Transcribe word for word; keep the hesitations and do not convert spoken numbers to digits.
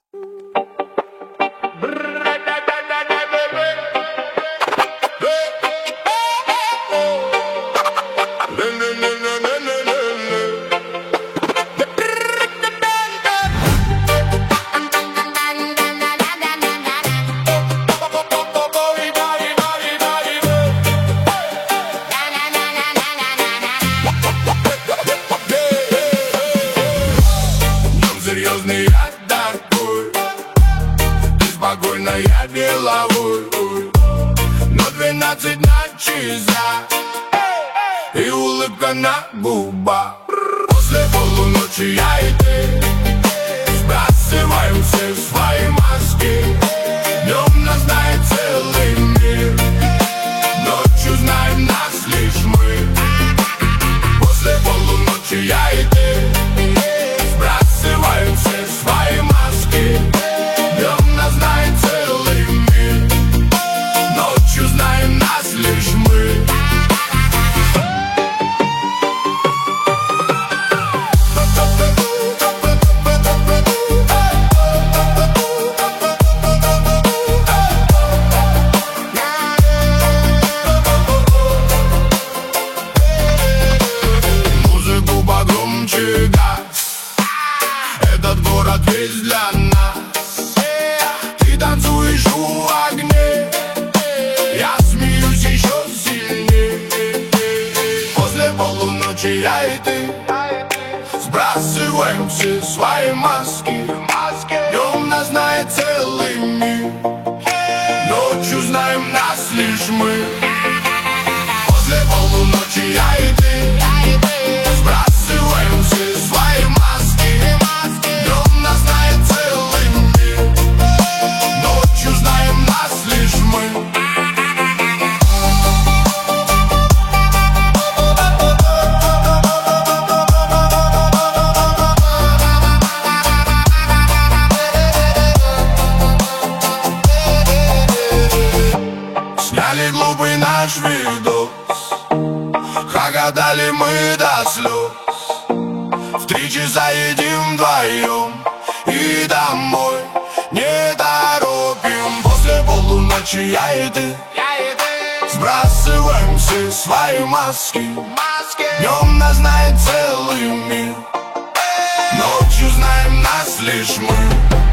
Серьезный я такой, ты спокойно, я деловой. Но двенадцать на часах и улыбка на губах. После полуночи я и ты сбрасываем все свои маски. Днем нас знает целый мир, ночью знаем нас лишь мы. После полуночи я и ты сбрасываем все свои маски. Днем нас знает целый мир, ночью знаем нас лишь мы. Музыку погромче газ, этот город весь для нас. Ты танцуешь у огней, я смеюсь еще сильнее. После полуночи я и ты сбрасываем все свои маски. Днем нас знает целый мир, ночью знаем нас лишь мы. После полуночи я и ты сбрасываем все свои маски. Днем нас знает целый мир, ночью знаем нас лишь мы. Сняли глупый наш видос, хохотали мы до слез. В три часа едем вдвоем и домой не торопим. После полуночи я и ты сбрасываем все свои маски. Днем нас знает целый мир, ночью знаем нас лишь мы.